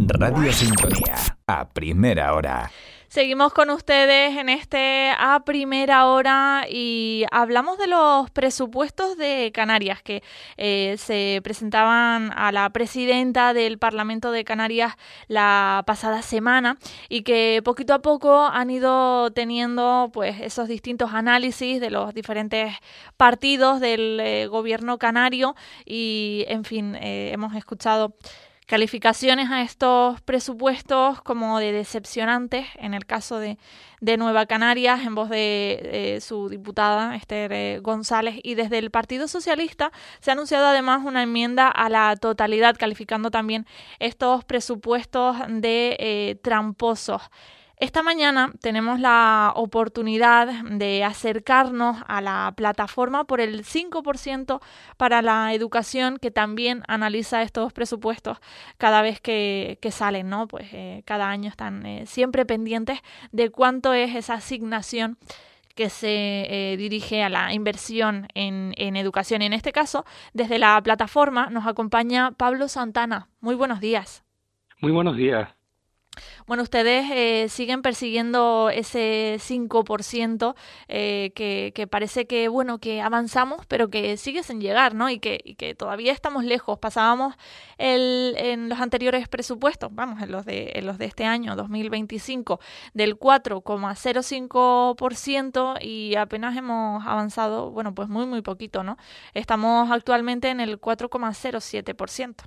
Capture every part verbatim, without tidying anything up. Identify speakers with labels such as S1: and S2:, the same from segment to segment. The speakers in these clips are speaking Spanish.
S1: Radio Sintonía, a primera hora.
S2: Seguimos con ustedes en este A Primera Hora y hablamos de los presupuestos de Canarias que eh, se presentaban a la presidenta del Parlamento de Canarias la pasada semana y que poquito a poco han ido teniendo pues esos distintos análisis de los diferentes partidos del eh, gobierno canario y, en fin, eh, hemos escuchado calificaciones a estos presupuestos como de decepcionantes en el caso de, de Nueva Canarias en voz de eh, su diputada Esther eh, González, y desde el Partido Socialista se ha anunciado además una enmienda a la totalidad calificando también estos presupuestos de eh, tramposos. Esta mañana tenemos la oportunidad de acercarnos a la plataforma por el cinco por ciento para la educación, que también analiza estos presupuestos cada vez que, que salen, ¿no? Pues eh, cada año están eh, siempre pendientes de cuánto es esa asignación que se eh, dirige a la inversión en, en educación. En este caso, desde la plataforma nos acompaña Pablo Santana. Muy buenos días.
S3: Muy buenos días.
S2: Bueno, ustedes eh, siguen persiguiendo ese cinco por ciento eh, que, que parece que, bueno, que avanzamos, pero que sigue sin llegar, ¿no? Y que, y que todavía estamos lejos. Pasábamos el, en los anteriores presupuestos, vamos, en los de, en los de este año, dos mil veinticinco, del cuatro coma cero cinco por ciento y apenas hemos avanzado, bueno, pues muy, muy poquito, ¿no? Estamos actualmente en el cuatro coma cero siete por ciento.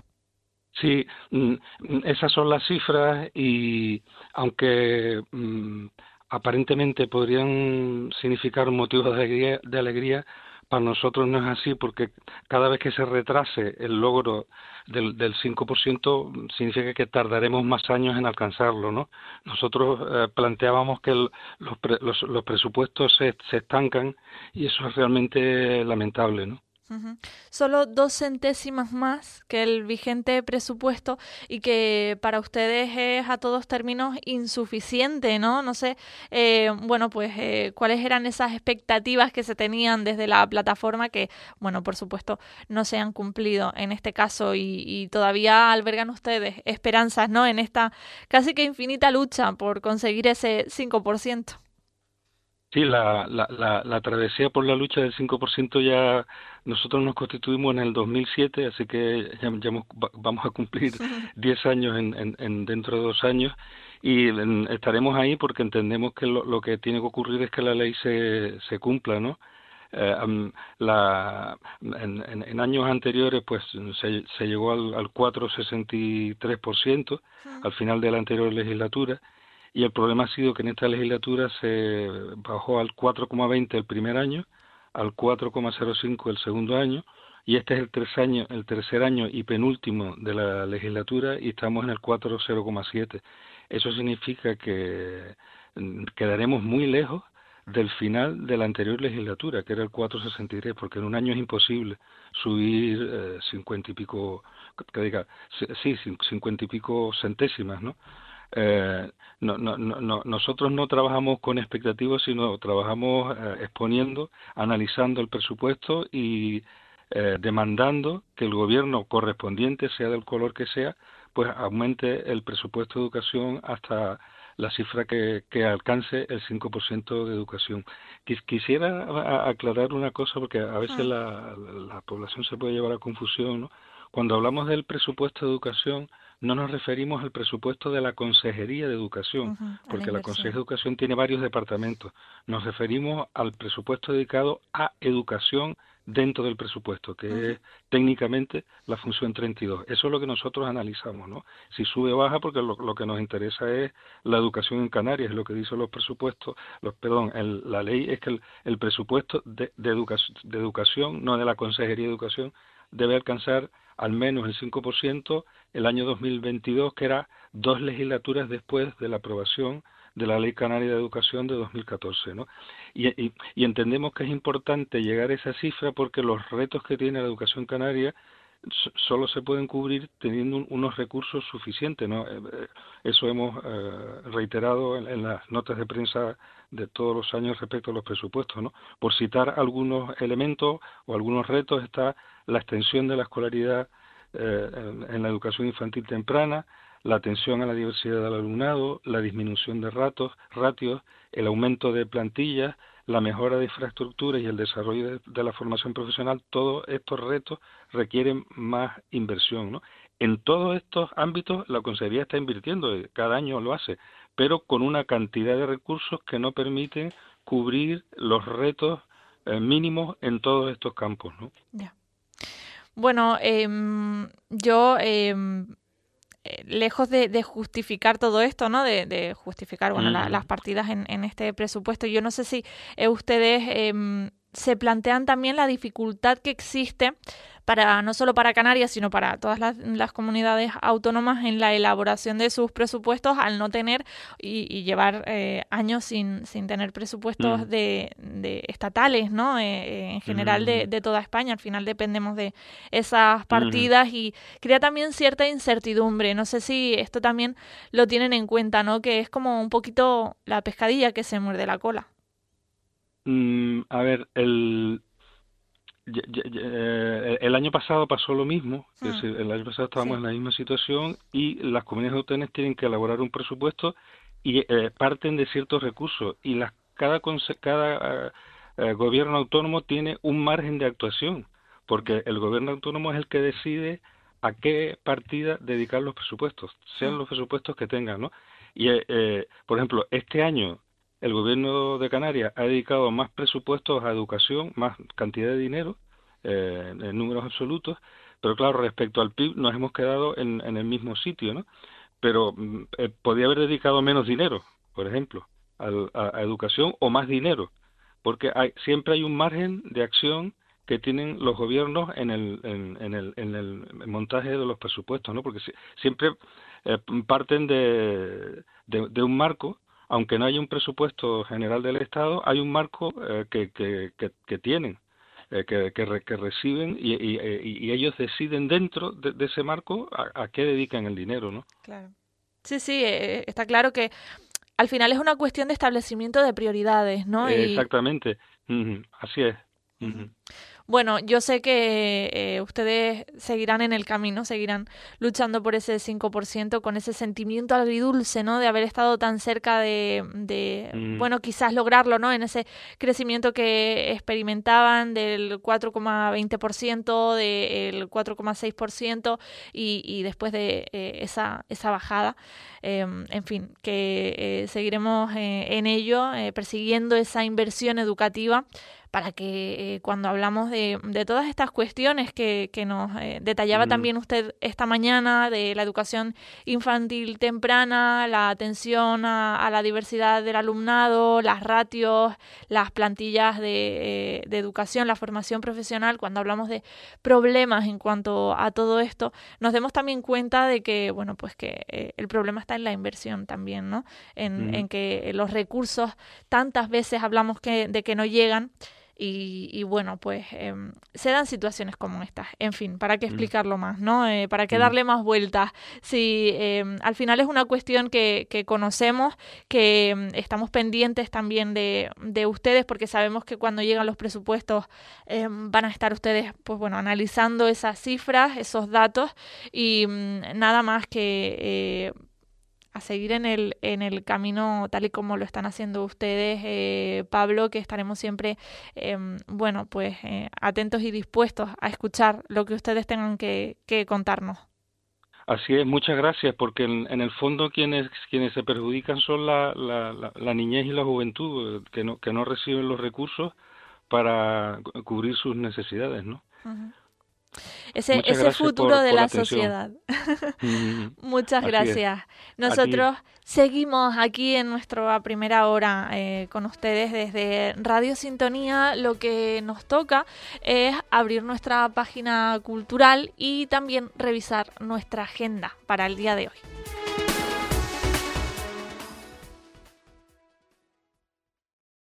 S3: Sí, esas son las cifras y aunque mm, aparentemente podrían significar motivos de alegría, de alegría, para nosotros no es así, porque cada vez que se retrase el logro del, del cinco por ciento significa que tardaremos más años en alcanzarlo, ¿no? Nosotros eh, planteábamos que el, los, pre, los, los presupuestos se, se estancan y eso es realmente lamentable, ¿no?
S2: Uh-huh. Solo dos centésimas más que el vigente presupuesto y que para ustedes es a todos términos insuficiente, ¿no? No sé, eh, bueno, pues eh, cuáles eran esas expectativas que se tenían desde la plataforma que, bueno, por supuesto, no se han cumplido en este caso y, y todavía albergan ustedes esperanzas, ¿no? En esta casi que infinita lucha por conseguir ese cinco por ciento.
S3: Sí, la, la, la, la travesía por la lucha del cinco por ciento ya nosotros nos constituimos en el dos mil siete, así que ya, ya vamos a cumplir diez años en, en, en dentro de dos años y en, estaremos ahí porque entendemos que lo, lo que tiene que ocurrir es que la ley se, se cumpla, ¿no? Eh, um, la, en, en, en años anteriores pues se, se llegó al, al cuatro coma sesenta y tres por ciento al final de la anterior legislatura. Y el problema ha sido que en esta legislatura se bajó al cuatro coma veinte el primer año, al cuatro coma cero cinco el segundo año, y este es el tercer año, el tercer año y penúltimo de la legislatura y estamos en el cuatro coma cero siete. Eso significa que quedaremos muy lejos del final de la anterior legislatura, que era el cuatro coma sesenta y tres, porque en un año es imposible subir eh, cincuenta y pico, que diga, sí, cincuenta y pico centésimas, ¿no? Eh, no, no, no, nosotros no trabajamos con expectativas, sino trabajamos eh, exponiendo, analizando el presupuesto y eh, demandando que el gobierno correspondiente, sea del color que sea, pues aumente el presupuesto de educación hasta la cifra que, que alcance el cinco por ciento de educación. Quisiera aclarar una cosa, porque a veces la, la población se puede llevar a confusión, ¿no? Cuando hablamos del presupuesto de educación, no nos referimos al presupuesto de la Consejería de Educación, uh-huh, porque la, la Consejería de Educación tiene varios departamentos. Nos referimos al presupuesto dedicado a educación dentro del presupuesto, que uh-huh. es técnicamente la función treinta y dos. Eso es lo que nosotros analizamos, ¿no? Si sube o baja, porque lo, lo que nos interesa es la educación en Canarias, es lo que dicen los presupuestos, los, perdón, el, la ley es que el, el presupuesto de, de, educación, de educación, no de la Consejería de Educación, debe alcanzar al menos el cinco por ciento el año dos mil veintidós, que era dos legislaturas después de la aprobación de la Ley Canaria de Educación de dos mil catorce, ¿no? Y, y, y entendemos que es importante llegar a esa cifra porque los retos que tiene la educación canaria solo se pueden cubrir teniendo un, unos recursos suficientes, ¿no? Eso hemos eh, reiterado en, en las notas de prensa de todos los años respecto a los presupuestos, ¿no? Por citar algunos elementos o algunos retos está la extensión de la escolaridad eh, en, en la educación infantil temprana, la atención a la diversidad del alumnado, la disminución de ratos, ratios, el aumento de plantillas, la mejora de infraestructuras y el desarrollo de, de la formación profesional. Todos estos retos requieren más inversión, ¿no? En todos estos ámbitos la Consejería está invirtiendo, cada año lo hace, pero con una cantidad de recursos que no permiten cubrir los retos eh, mínimos en todos estos campos, ¿no?
S2: Ya. Bueno, eh, yo... Eh, lejos de, de justificar todo esto, ¿no? De, de justificar, bueno, la, las partidas en, en este presupuesto. Yo no sé si eh, ustedes eh, se plantean también la dificultad que existe para no solo para Canarias, sino para todas las, las comunidades autónomas en la elaboración de sus presupuestos al no tener y, y llevar eh, años sin, sin tener presupuestos mm. de, de estatales, ¿no? Eh, en general mm. de, de toda España. Al final dependemos de esas partidas mm. y crea también cierta incertidumbre. No sé si esto también lo tienen en cuenta, ¿no? Que es como un poquito la pescadilla que se muerde la cola.
S3: Mm, a ver, el... El año pasado pasó lo mismo, hmm. es decir, el año pasado estábamos sí. en la misma situación y las comunidades autónomas tienen que elaborar un presupuesto y eh, parten de ciertos recursos y las, cada, cada eh, gobierno autónomo tiene un margen de actuación, porque el gobierno autónomo es el que decide a qué partida dedicar los presupuestos, sean hmm. los presupuestos que tengan, ¿no? Y, eh, por ejemplo, este año el gobierno de Canarias ha dedicado más presupuestos a educación, más cantidad de dinero, eh, en números absolutos, pero claro, respecto al P I B nos hemos quedado en, en el mismo sitio, ¿no? Pero eh, podía haber dedicado menos dinero, por ejemplo, a, a, a educación o más dinero, porque hay, siempre hay un margen de acción que tienen los gobiernos en el, en, en el, en el montaje de los presupuestos, ¿no? Porque si, siempre eh, parten de, de, de un marco. Aunque no haya un presupuesto general del Estado, hay un marco eh, que, que, que, que tienen, eh, que, que, re, que reciben y, y, y ellos deciden dentro de, de ese marco a, a qué dedican el dinero, ¿no?
S2: Claro. Sí, sí, eh, está claro que al final es una cuestión de establecimiento de prioridades, ¿no?
S3: Eh, y... Exactamente, uh-huh. Así es. Uh-huh.
S2: Bueno, yo sé que eh, ustedes seguirán en el camino, seguirán luchando por ese cinco por ciento con ese sentimiento agridulce, ¿no? De haber estado tan cerca de, de mm. bueno, quizás lograrlo, ¿no? En ese crecimiento que experimentaban del cuatro coma veinte por ciento, del cuatro coma seis por ciento y, y después de eh, esa, esa bajada. Eh, en fin, que eh, seguiremos eh, en ello, eh, persiguiendo esa inversión educativa para que eh, cuando hablamos de, de todas estas cuestiones que, que nos eh, detallaba mm. también usted esta mañana, de la educación infantil temprana, la atención a, a la diversidad del alumnado, las ratios, las plantillas de, eh, de educación, la formación profesional, cuando hablamos de problemas en cuanto a todo esto, nos demos también cuenta de que, bueno, pues que eh, el problema está en la inversión también, ¿no? En, mm. en que los recursos, tantas veces hablamos que, de que no llegan. Y, y bueno, pues eh, se dan situaciones como estas. En fin, ¿para qué explicarlo más, no? Eh, ¿Para qué darle más vueltas? Si eh, al final es una cuestión que, que conocemos, que eh, estamos pendientes también de, de ustedes, porque sabemos que cuando llegan los presupuestos eh, van a estar ustedes, pues bueno, analizando esas cifras, esos datos, y mm, nada más que... Eh, a seguir en el en el camino tal y como lo están haciendo ustedes, eh, Pablo, que estaremos siempre, eh, bueno, pues eh, atentos y dispuestos a escuchar lo que ustedes tengan que, que contarnos.
S3: Así es, muchas gracias, porque en, en el fondo quienes quienes se perjudican son la, la, la, la niñez y la juventud, que no que no reciben los recursos para cubrir sus necesidades, ¿no? Uh-huh.
S2: Ese, ese futuro por, de por la, la sociedad. Mm, Muchas gracias. Nosotros seguimos aquí en nuestra primera hora eh, con ustedes desde Radio Sintonía. Lo que nos toca es abrir nuestra página cultural y también revisar nuestra agenda para el día de hoy.